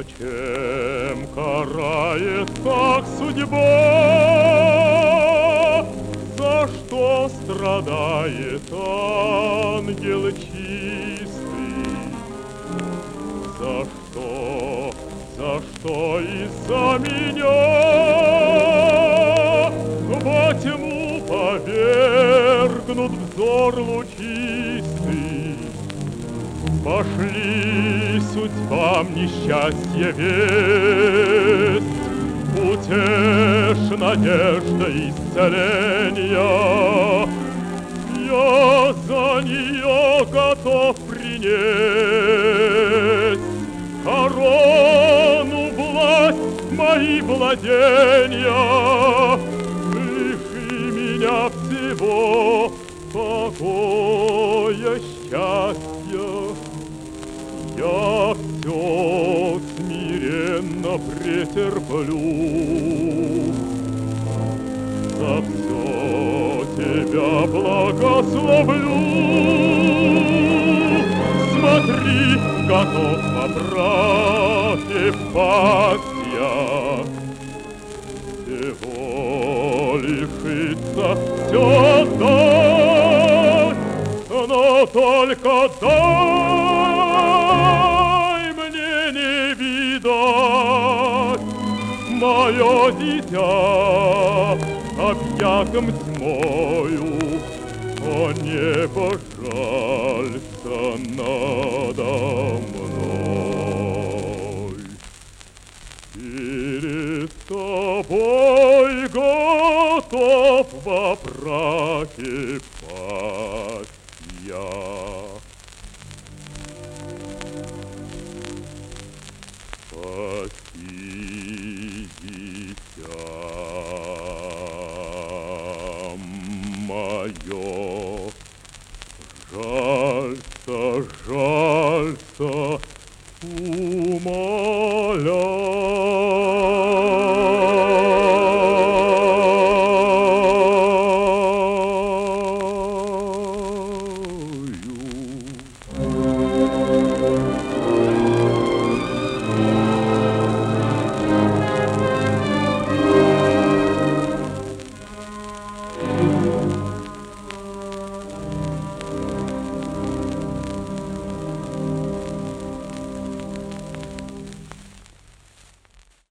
Зачем карает так судьба? За что страдает ангел чистый? За что из-за меня во тьму повергнут взор лучистый? Пошли судьбам несчастье весть, утешь надежда исцеления. Я за нее готов принять корону, власть, мои владения. Лиши меня всего покоя, счастья. Я все смиренно претерплю, за все тебя благословлю. Смотри, готов во прахе пасть я, всего лишиться все дай, но только дай мне не видать мое дитя объятым тьмою, о небо жалься надо мной. Перед тобой готов во прахе пасть я. Спаси, дитя мое, жалься, жалься, умоляю.